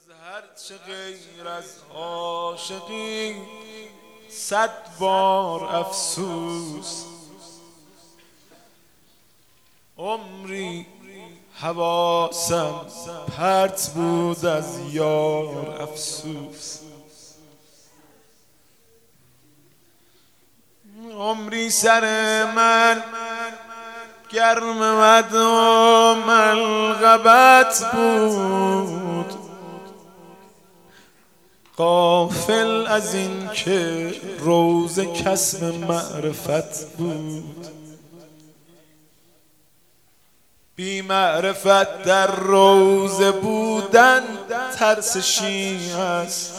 هرچه غیر از عاشقی 100 بار افسوس. عمری حواسم پرت بود از یار افسوس. عمری سر من گرم مد و ملغبت بود، غافل از این که روز کسب معرفت بود. بی معرفت در روزه بودن ترسشی است،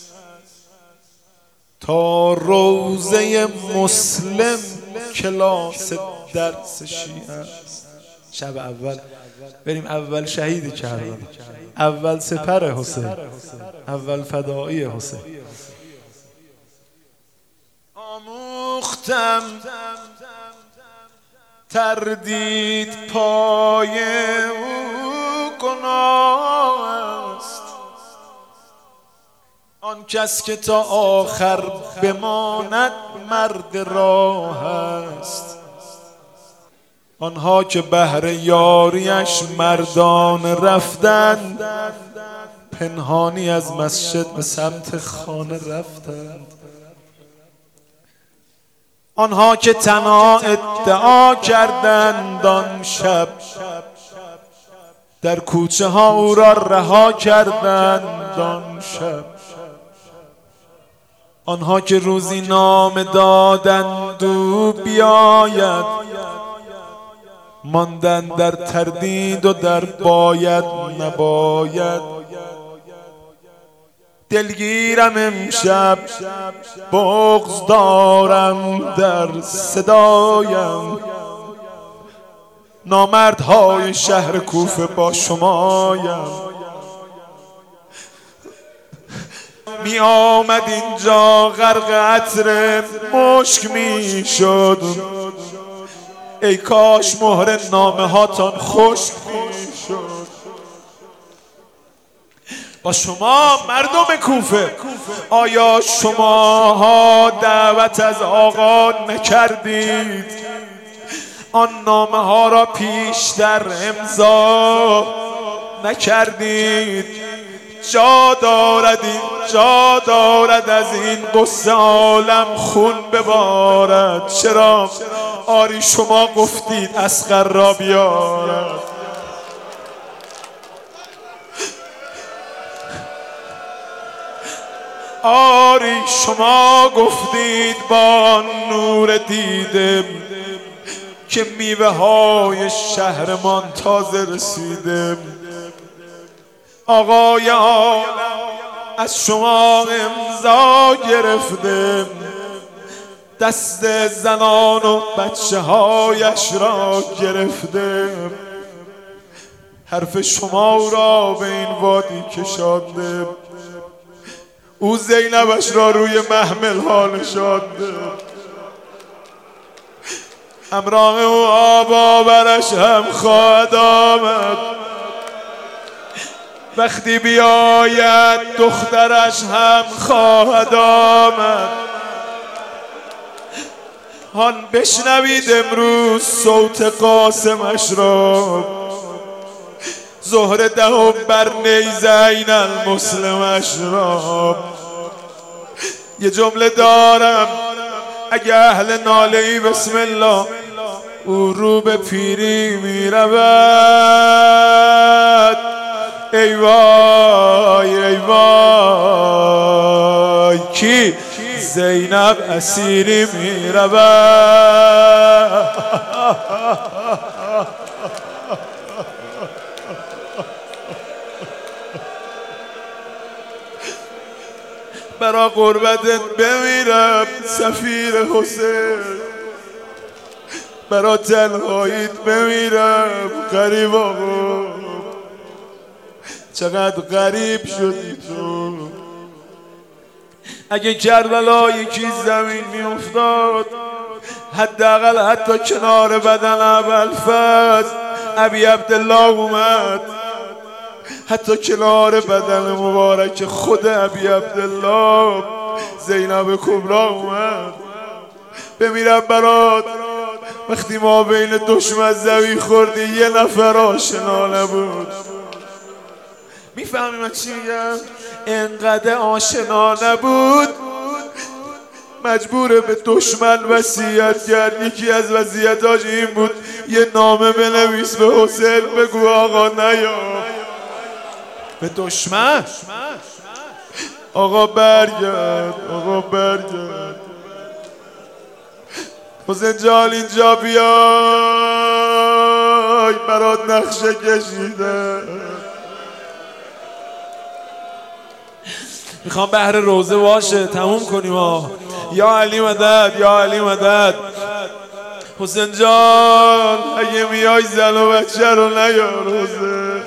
تا روزه مسلم کلاس درسشی است. شب اول بریم اول شهید کربلا، اول سپر حسین، اول فدایی حسین. آموختم تردید پای او گناه است، آن کس که تا آخر بماند مرد راه است. آنها که بهر یاریش مردان رفتند، پنهانی از مسجد به سمت خانه رفتند. آنها که تنها ادعا کردند آن شب، در کوچه ها او را رها کردند آن شب. آنها که روزی نام دادند او بیاید، ماندن در تردید و در باید نباید. دلگیرم امشب بغض دارم در صدایم، نامردهای شهر کوفه با شمایم. می آمد اینجا غرق عطر مشک می شد، ای کاش مهر نامه هاتان خشک می شد. با شما مردم کوفه، آیا شماها دعوت از آقا نکردید؟ آن نامه ها را پیشتر امضا نکردید؟ جا دارد از این قصه عالم خون ببارد. چرا؟ آری شما گفتید اصغر را بیارد. آری شما گفتید با نور دیده که میوه های شهرمان تازه رسیده. آقای عالم از شما امضا گرفته، دست زنان و بچه هایش را گرفته. حرف شما را به این وادی کشانده، او زینبش را روی محمل ها نشانده. همراه او آب برش هم خواهد آمد، وقتی بیاید دخترش هم خواهد آمد. هان بشنوید امروز صوت قاسمش را، زهر دهم بر نیزین المسلمش را. یه جمله دارم، اگه اهل ناله ای بسم الله، او رو به پیری می رود. ای وای ای وای، کی؟ زینب اسیری می رود. برا قربتت بمیرم سفیر حسین، برا تنهاییت بمیرم غریب آقا. چقدر غریب شدی تو. اگه کربلا یکی زمین می افتاد، حداقل حتی کنار بدن ابوالفضل ابی عبدالله اومد، حتی کنار بدن مبارک خود ابی عبدالله زینب کبرا اومد. بمیرم برات وقتی ما بین دشمن زوی خوردی یه نفر آشنا نبود. میفهمی من چی میگم؟ انقدر آشنا نبود مجبوره به دشمن وصیت کرد. یکی از وصیتاش این بود یه نامه بنویس به حسین بگو آقا نیا به دشمن، آقا برگرد، آقا برگرد، حسین جان اینجا بیای برات نقشه کشیده. میخوام بهر روزه باشه تموم کنیم ها. یا علی مدد، یا علی مدد. حسین جان اگه میای زن و بچه رو نیار حسین.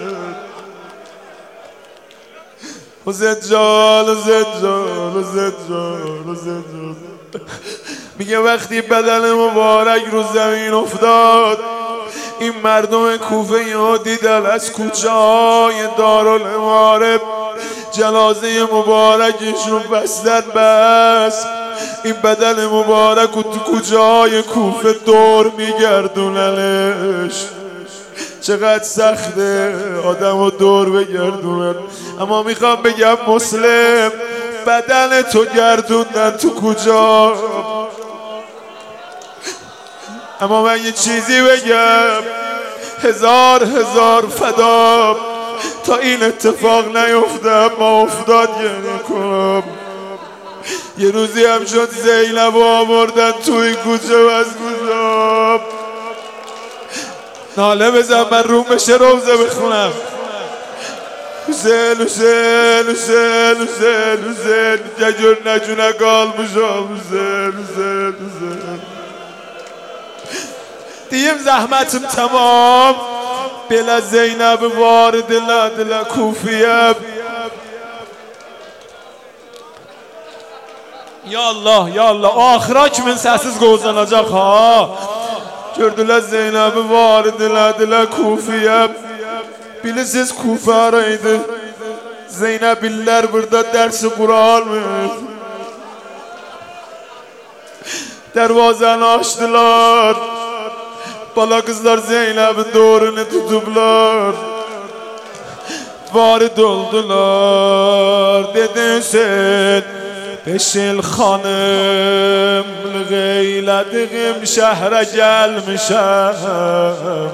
حسین جان، حسین جان، حسین جان، حسین جان. میگه وقتی بدن مبارک رو زمین افتاد این مردم کوفه ها دیدن از کوچه های دارالمعارف جنازه مبارکش رو بستن بس این بدن مبارک رو تو کوچه های کوفه دور میگردوننش. چقدر سخته آدم رو دور بگردونن. اما میخوام بگم مسلم بدن تو گردوندن تو کجا. اما من یه چیزی بگم، هزار فدا تا این اتفاق نیفتم ما افتاد گریه کنم. یه روزی هم شد زینب آوردن توی کوچه و از کوچه ناله بزن من روم بشه روزه بخونم. حسین حسین حسین حسین حسین ججور نجونه قال بشام حسین حسین حسین. دیم زحمتم تمام بلا زینب وارد دل کوفیه. Ya Allah, ya Allah. O ahira kimin səsiz qozanacaq ha. Gördülər Zeynəbi var idilər Kufiyə. Bilirsiniz Kufa araydı. Zeynəbilər burada dərsi Kur'anmır. Dervazanı açtılar. Bala kızlar Zeynəbin doğrunu tutublar. Varid oldular. Dedi Hüseyin Beşil xanım Lığeylədiğim şəhərə gəlmişəm.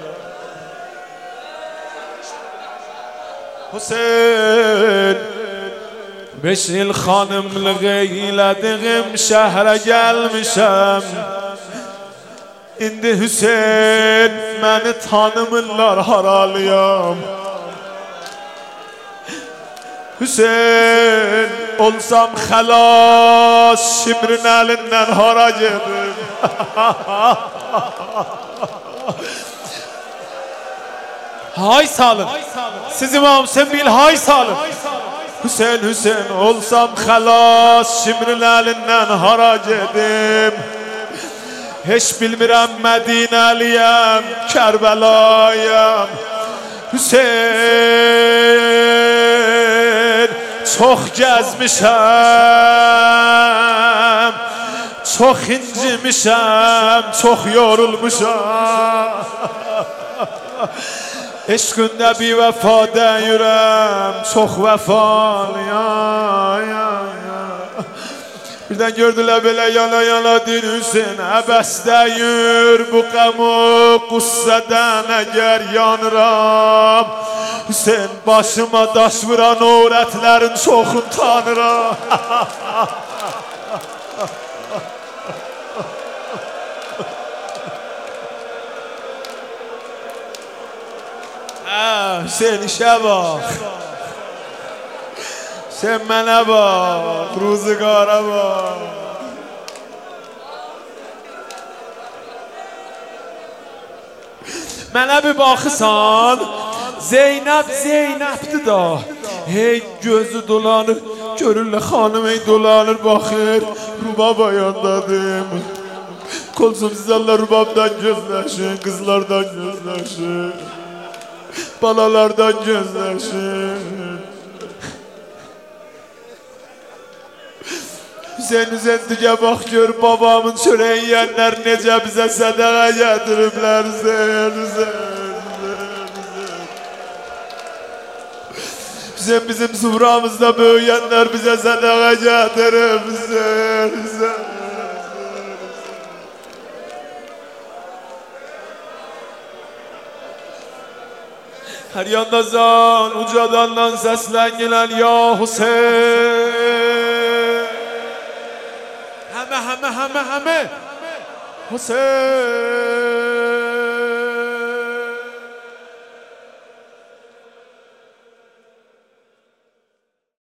Hüseyin Beşil xanım Lığeylədiğim şəhərə gəlmişəm. İndi Hüseyin məni tanımırlar haralıyam. Hüseyin olsam xəlas Şimrin əlindən hara gedim. Hay salın. Siz İmam Hüseyin bil hay salın. Hüseyin Hüseyin olsam xəlas Şimrin əlindən hara gedim. Heç bilmirəm Mədinəliyəm Kərbəlayəm. Hüseyin çok gezmişəm, çok incimişəm, çok yorulmuşam. Eşqində bir vəfa deyirəm, çok vəfalıyam. Birden gördülər belə yana yana din Hüseyin əbəstəyir bu qəmu qüssədən əgər yanıram. Hüseyin başıma daş vuran öğretlerin çoxun tanıram. Hüseyin işə bax. Sen mənə bax, ruzigara bax. Mənə bir baxısan, Zeynep Zeynep'ti da. Hey gözü dolanır, görürlər xanım hey dolanır baxır. Rubab ayağındadım. Kolsum sizlərlə rubabdan gözləşin, qızlardan gözləşin. balalardan gözləşir. Hüseyin digə bax gör babamın çörəyi yiyənlər necə bizə sədəqə gətiriblər. Hüseyin bizim suframızda böyüyənlər bizə sədəqə gətirib. Her yanda zan ucadandan seslengilen ya Hüseyin. Heme Hüseyin.